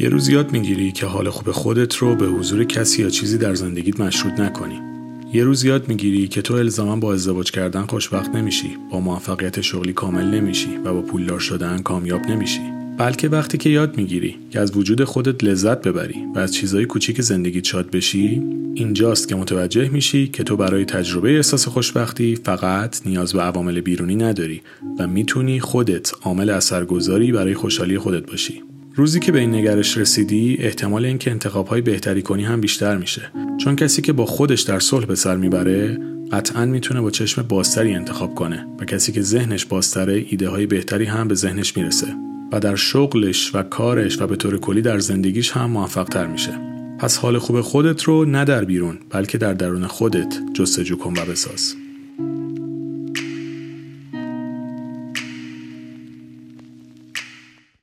یه روز یاد میگیری که حال خوب خودت رو به حضور کسی یا چیزی در زندگیت مشروط نکنی. یه روز یاد میگیری که تو الزاما با ازدواج کردن خوشبخت نمیشی، با موفقیت شغلی کامل نمیشی و با پولدار شدن کامیاب نمیشی. بلکه وقتی که یاد میگیری که از وجود خودت لذت ببری و از چیزهای کوچیک زندگیت شاد بشی، اینجاست که متوجه میشی که تو برای تجربه احساس خوشبختی فقط نیاز به عوامل بیرونی نداری و میتونی خودت عامل اثرگذاری برای خوشحالی خودت باشی. روزی که به این نگرش رسیدی، احتمال اینکه انتخاب‌های بهتری کنی هم بیشتر میشه. چون کسی که با خودش در صلح به سر میبره، قطعاً میتونه با چشم بازتری انتخاب کنه و کسی که ذهنش بازتره، ایده‌های بهتری هم به ذهنش میرسه و در شغلش و کارش و به طور کلی در زندگیش هم موفق‌تر میشه. پس حال خوب خودت رو نه در بیرون، بلکه در درون خودت جستجو کن و بساز.